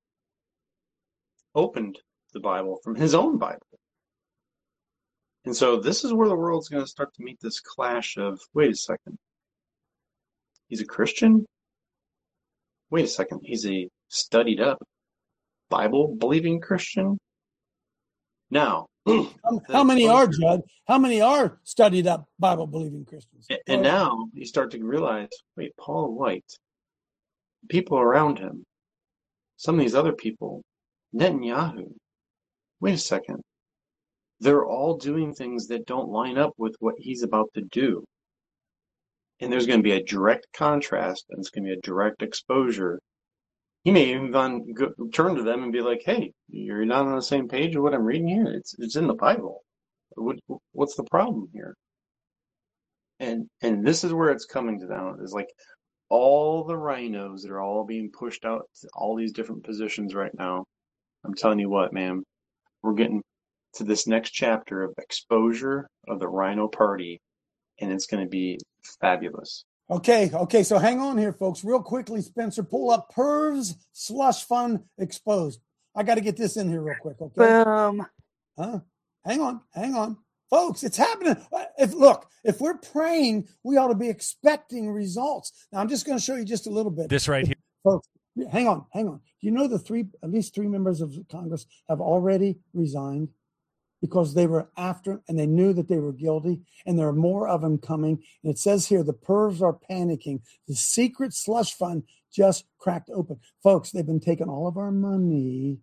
opened the Bible from his own Bible. And so this is where the world's going to start to meet this clash of, wait a second, he's a Christian? Wait a second, he's a studied up Bible-believing Christian? Now, how many are, Judd? How many are studied up Bible-believing Christians? And now you start to realize, wait, Paul White, people around him, some of these other people, Netanyahu, wait a second, they're all doing things that don't line up with what he's about to do. And there's going to be a direct contrast, and it's going to be a direct exposure. He may even turn to them and be like, "Hey, you're not on the same page of what I'm reading here. It's in the Bible. What's the problem here?" And this is where it's coming to now. Is like all the rhinos that are all being pushed out to all these different positions right now. I'm telling you what, man, we're getting to this next chapter of exposure of the Rhino Party, and it's going to be fabulous. Okay. So hang on here, folks. Real quickly, Spencer, pull up Pervs Slush Fund Exposed. I got to get this in here real quick. Okay. Boom. Huh? Hang on. Folks, it's happening. If we're praying, we ought to be expecting results. Now, I'm just going to show you just a little bit. This right here. Folks, hang on. You know at least three members of Congress have already resigned because they were after and they knew that they were guilty, and there are more of them coming. And it says here, the pervs are panicking. The secret slush fund just cracked open. Folks, they've been taking all of our money.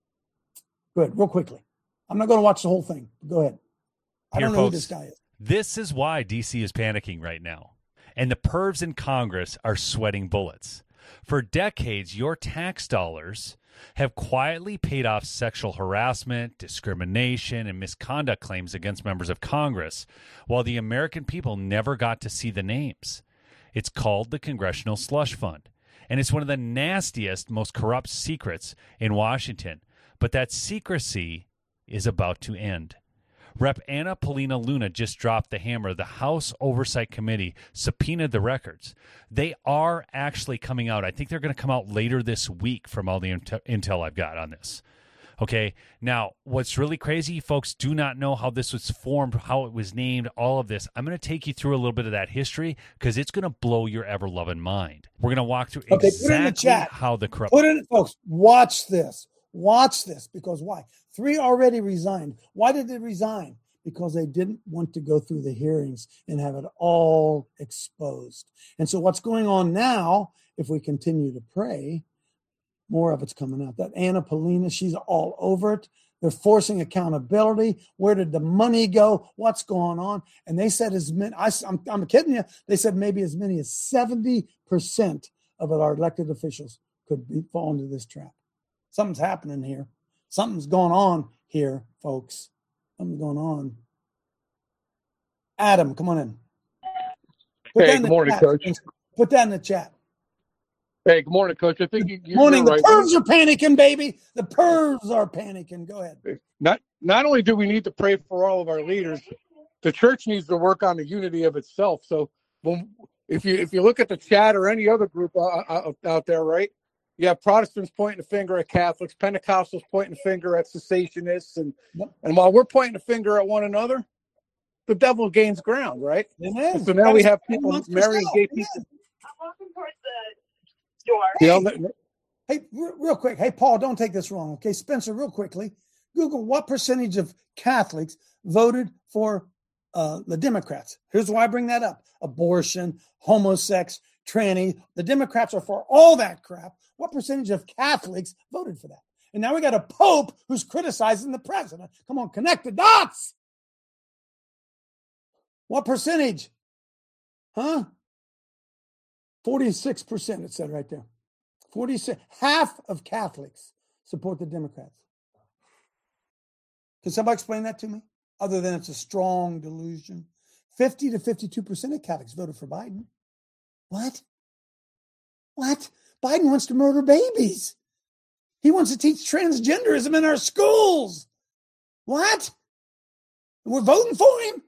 Good, real quickly. I'm not going to watch the whole thing. Go ahead. I don't know who this guy is. This is why DC is panicking right now. And the pervs in Congress are sweating bullets. For decades, your tax dollars have quietly paid off sexual harassment, discrimination, and misconduct claims against members of Congress, while the American people never got to see the names. It's called the Congressional Slush Fund, and it's one of the nastiest, most corrupt secrets in Washington. But that secrecy is about to end. Rep. Anna Paulina Luna just dropped the hammer. The House Oversight Committee subpoenaed the records. They are actually coming out. I think they're going to come out later this week from all the intel I've got on this. Okay, now, what's really crazy, folks do not know how this was formed, how it was named, all of this. I'm going to take you through a little bit of that history because it's going to blow your ever-loving mind. We're going to walk through exactly how the corrupt... Put it in, folks, watch this. Watch this, because why? 3 already resigned. Why did they resign? Because they didn't want to go through the hearings and have it all exposed. And so what's going on now, if we continue to pray, more of it's coming out. That Anna Paulina, she's all over it. They're forcing accountability. Where did the money go? What's going on? And they said as many, I'm kidding you, they said maybe as many as 70% of our elected officials could fall into this trap. Something's happening here. Something's going on here, folks. Something's going on. Adam, come on in. Hey, good morning, Coach. Put that in the chat. Hey, good morning, Coach. I think you're morning. right. The pervs are panicking, baby. The pervs are panicking. Go ahead. Not only do we need to pray for all of our leaders, the church needs to work on the unity of itself. So if you look at the chat or any other group out there, right? You have Protestants pointing the finger at Catholics, Pentecostals pointing the finger at cessationists, and while we're pointing the finger at one another, the devil gains ground, right? Amen. So now we have people marrying gay people. Hey, real quick. Hey, Paul, don't take this wrong, okay? Spencer, real quickly, Google what percentage of Catholics voted for the Democrats. Here's why I bring that up. Abortion, homosex, tranny. The Democrats are for all that crap. What percentage of Catholics voted for that? And now we got a pope who's criticizing the president. Come on, connect the dots. What percentage? Huh? 46%, it said right there. 46. Half of Catholics support the Democrats. Can somebody explain that to me? Other than it's a strong delusion. 50 to 52% of Catholics voted for Biden. What? Biden wants to murder babies. He wants to teach transgenderism in our schools. What? We're voting for him?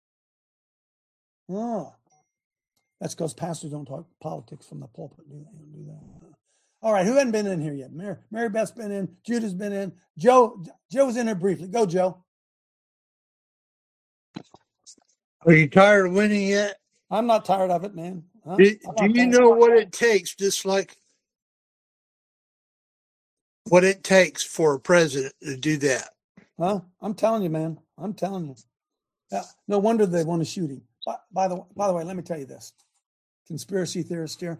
Oh. That's because pastors don't talk politics from the pulpit. Do that. All right, who hasn't been in here yet? Mary Beth's been in. Judah's been in. Joe's in there briefly. Go, Joe. Are you tired of winning yet? I'm not tired of it, man. Huh? Do you know what it takes, just like what it takes for a president to do that? Huh? I'm telling you, man. I'm telling you. No wonder they want to shoot him. By the way, let me tell you this. Conspiracy theorist here.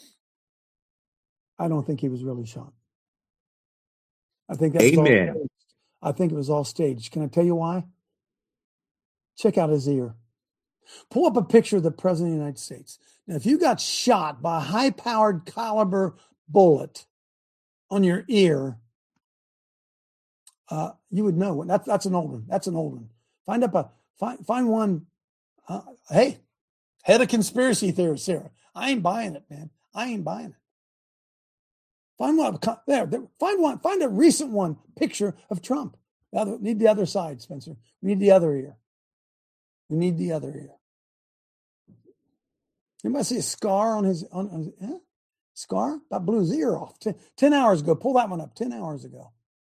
I don't think he was really shot. I think that's Amen. all. I think it was all staged. Can I tell you why? Check out his ear. Pull up a picture of the President of the United States. Now, if you got shot by a high-powered caliber bullet on your ear, you would know. That's an old one. That's an old one. Find one. Hey, head of conspiracy theory, Sarah. I ain't buying it, man. I ain't buying it. Find one there. Find one. Find a recent one. Picture of Trump. Need the other side, Spencer. We need the other ear. We need the other ear. Anybody see a scar on his scar? That blew his ear off 10 hours ago. Pull that one up 10 hours ago.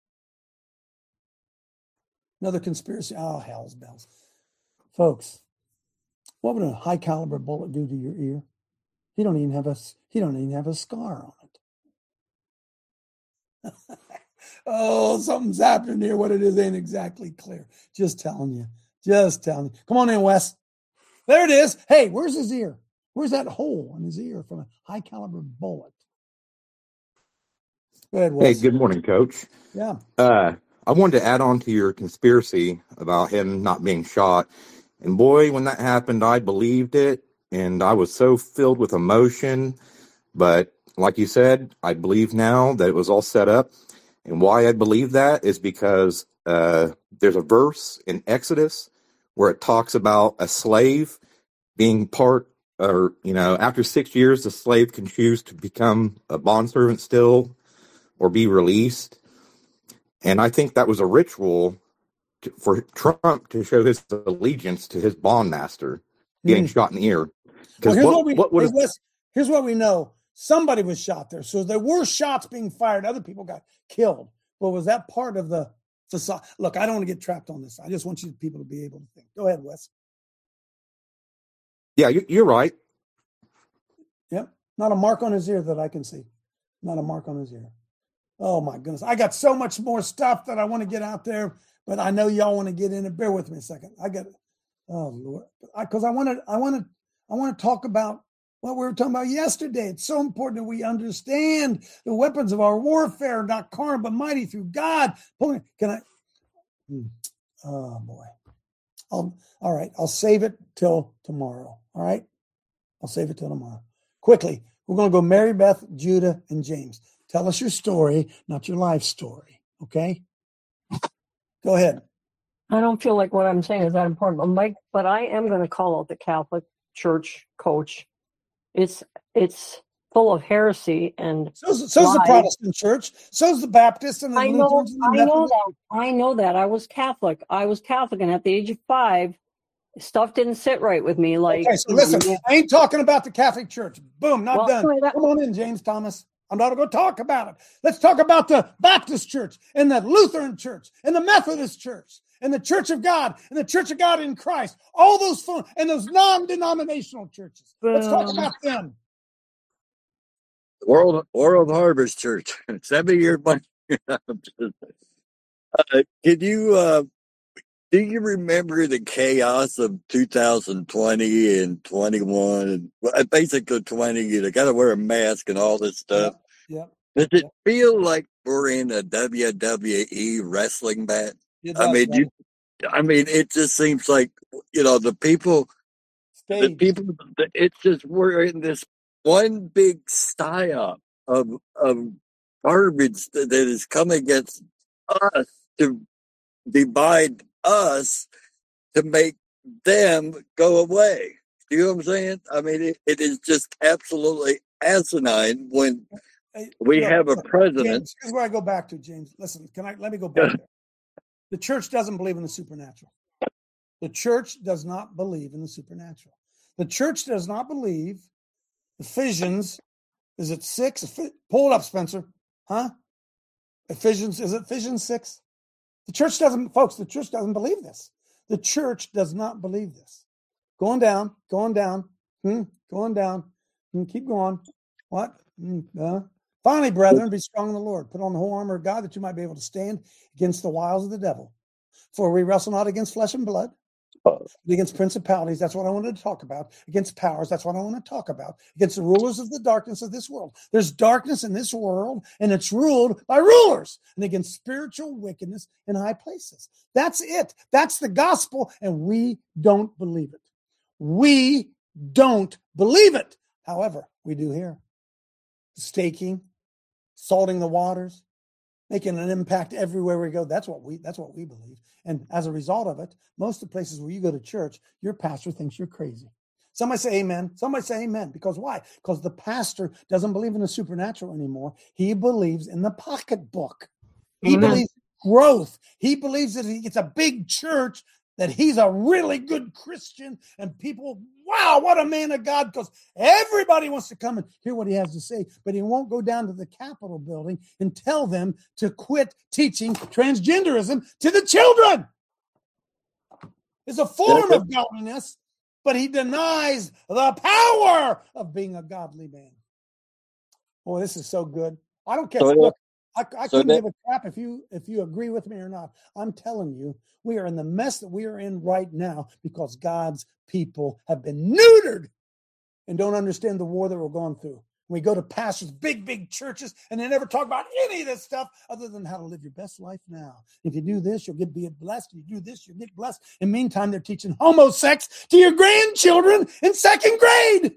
Another conspiracy. Oh, hell's bells. Folks, what would a high caliber bullet do to your ear? He don't even have a scar on it. Oh, something's happening here. What it is ain't exactly clear. Just telling you. Come on in, Wes. There it is. Hey, where's his ear? Where's that hole in his ear from a high caliber bullet? Go ahead, Wes. Hey, good morning, Coach. Yeah. I wanted to add on to your conspiracy about him not being shot. And boy, when that happened, I believed it. And I was so filled with emotion. But like you said, I believe now that it was all set up. And why I believe that is because there's a verse in Exodus where it talks about a slave being after 6 years, the slave can choose to become a bondservant still or be released. And I think that was a ritual for Trump to show his allegiance to his bondmaster getting shot in the ear. Well, here's what we know. Somebody was shot there. So there were shots being fired. Other people got killed. Well, was that part of the facade? Look, I don't want to get trapped on this. I just want you people to be able to think. Go ahead, Wes. Yeah, you're right. Yep. Not a mark on his ear that I can see. Not a mark on his ear. Oh, my goodness. I got so much more stuff that I want to get out there, but I know y'all want to get in it. Bear with me a second. Oh, Lord. Because I want to talk about what we were talking about yesterday. It's so important that we understand the weapons of our warfare, not carnal, but mighty through God. Oh, boy. All right. I'll save it till tomorrow. All right. I'll save it till tomorrow. Quickly, we're going to go Mary Beth, Judah, and James. Tell us your story, not your life story. Okay? Go ahead. I don't feel like what I'm saying is that important, Mike, but I am going to call out the Catholic Church, Coach. It's full of heresy and so's the Protestant Church. So's the Baptist and the Lutherans. I know that. I was Catholic, and at the age of 5, stuff didn't sit right with me. Like, okay, so listen, I ain't talking about the Catholic Church. Boom, not done. Come on in, James Thomas. I'm not going to talk about it. Let's talk about the Baptist Church and the Lutheran Church and the Methodist Church and the Church of God and the Church of God in Christ. All those and those non-denominational churches. Let's talk about them. World Harvest Church. 70-year bunch. Do you remember the chaos of 2020 and 21? And basically 20, you got to wear a mask and all this stuff. Yeah. Does it feel like we're in a WWE wrestling match? It just seems like, the people, it's just, we're in this one big psyop of garbage that is coming against us to divide us to make them go away. Do you know what I'm saying? It is just absolutely asinine when we have a president. James, here's where I go back to, James. Listen, let me go back there. The church doesn't believe in the supernatural. The church does not believe in the supernatural. The church does not believe Ephesians, is it 6? Pull it up, Spencer. Huh? Is it Ephesians 6? The church doesn't believe this. The church does not believe this. Going down. Keep going. What? Finally, brethren, be strong in the Lord. Put on the whole armor of God that you might be able to stand against the wiles of the devil. For we wrestle not against flesh and blood, but against principalities. That's what I wanted to talk about. Against powers. That's what I want to talk about. Against the rulers of the darkness of this world. There's darkness in this world, and it's ruled by rulers. And against spiritual wickedness in high places. That's it. That's the gospel, and we don't believe it. We don't believe it. However, we do here. Staking, salting the waters, making an impact everywhere we go. That's what we believe. And as a result of it, most of the places where you go to church, your pastor thinks you're crazy. Somebody say amen. Somebody say amen. Because why? Because the pastor doesn't believe in the supernatural anymore. He believes in the pocketbook. He believes in growth. He believes that it's a big church, that he's a really good Christian, and people, wow, what a man of God, because everybody wants to come and hear what he has to say, but he won't go down to the Capitol building and tell them to quit teaching transgenderism to the children. It's a form of godliness, but he denies the power of being a godly man. Boy, this is so good. I don't care. Look, I couldn't give a crap if you agree with me or not. I'm telling you, we are in the mess that we are in right now because God's people have been neutered and don't understand the war that we're going through. We go to pastors, big churches, and they never talk about any of this stuff other than how to live your best life now. If you do this, you'll be blessed. If you do this, you'll get blessed. In the meantime, they're teaching homosex to your grandchildren in second grade.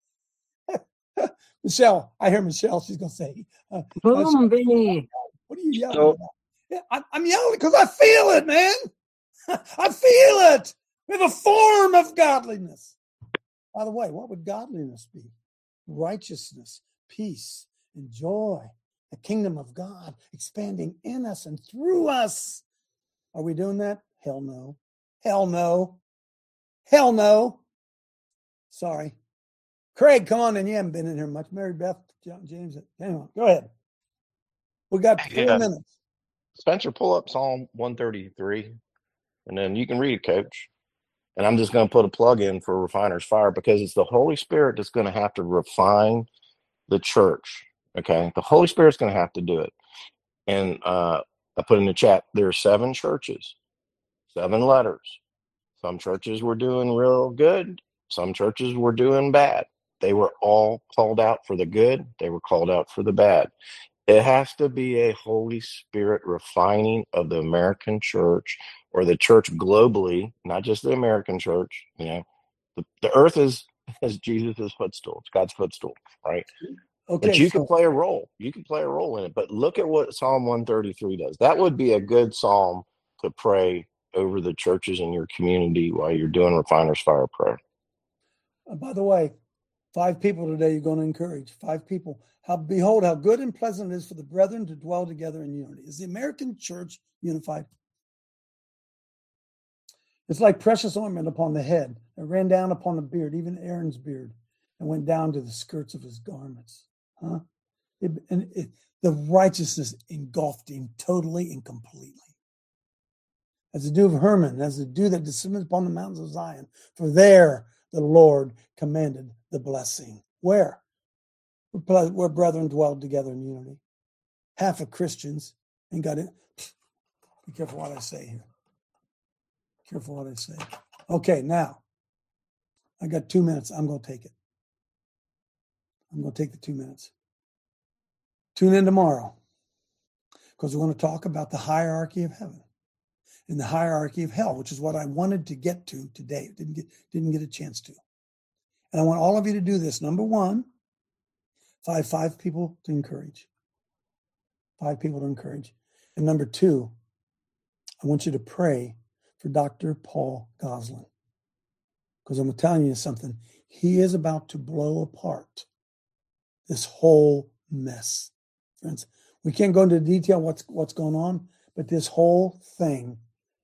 Michelle, I hear Michelle. She's going to say, boom, Vinny. What are you yelling about? Yeah, I'm yelling because I feel it, man. I feel it. We have a form of godliness. By the way, what would godliness be? Righteousness, peace, and joy. The kingdom of God expanding in us and through us. Are we doing that? Hell no. Hell no. Hell no. Sorry. Craig, come on in. You haven't been in here much. Mary Beth, James, hang on. Go ahead. We got 4 minutes. Spencer, pull up Psalm 133, and then you can read it, Coach. And I'm just going to put a plug in for Refiner's Fire because it's the Holy Spirit that's going to have to refine the church, okay? The Holy Spirit's going to have to do it. And I put in the chat, there are 7 churches, 7 letters. Some churches were doing real good. Some churches were doing bad. They were all called out for the good. They were called out for the bad. It has to be a Holy Spirit refining of the American church or the church globally, not just the American church. You know, the earth is Jesus' footstool. It's God's footstool, right? Okay, but you can play a role. You can play a role in it. But look at what Psalm 133 does. That would be a good psalm to pray over the churches in your community while you're doing Refiner's Fire prayer. By the way, 5 people today you're going to encourage. 5 people. Behold, how good and pleasant it is for the brethren to dwell together in unity. Is the American church unified? It's like precious ointment upon the head. It ran down upon the beard, even Aaron's beard, and went down to the skirts of his garments. Huh? The righteousness engulfed him totally and completely. As the dew of Hermon, as the dew that descended upon the mountains of Zion. For there the Lord commanded the blessing. Where? Where brethren dwelled together in unity. Half of Christians ain't got it. Be careful what I say here. Careful what I say. Okay, now, I got 2 minutes. I'm going to take it. I'm going to take the 2 minutes. Tune in tomorrow because we're going to talk about the hierarchy of heaven and the hierarchy of hell, which is what I wanted to get to today. Didn't get a chance to. And I want all of you to do this. Number 1, five people to encourage. 5 people to encourage. And number 2, I want you to pray for Dr. Paul Goslin. Because I'm telling you something. He is about to blow apart this whole mess. Friends, we can't go into detail what's going on, but this whole thing,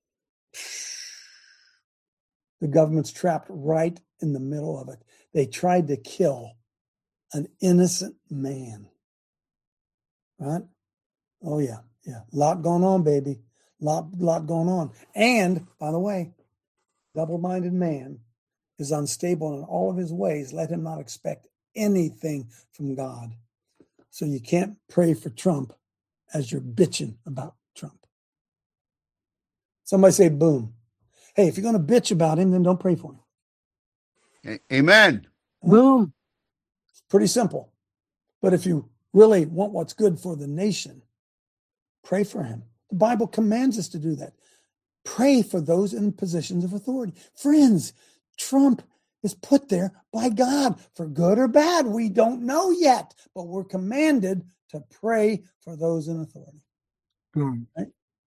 the government's trapped right in the middle of it. They tried to kill an innocent man. Right? Oh, yeah. A lot going on, baby. Lot going on. And, by the way, double-minded man is unstable in all of his ways. Let him not expect anything from God. So you can't pray for Trump as you're bitching about Trump. Somebody say boom. Hey, if you're going to bitch about him, then don't pray for him. Amen. Boom. It's pretty simple. But if you really want what's good for the nation, pray for him. The Bible commands us to do that. Pray for those in positions of authority. Friends, Trump is put there by God for good or bad. We don't know yet, but we're commanded to pray for those in authority. Right?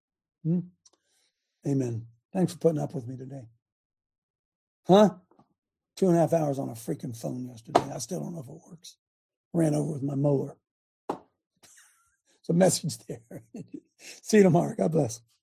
Amen. Thanks for putting up with me today. Huh? 2.5 hours on a freaking phone yesterday. I still don't know if it works. Ran over with my mower. It's a message there. See you tomorrow. God bless.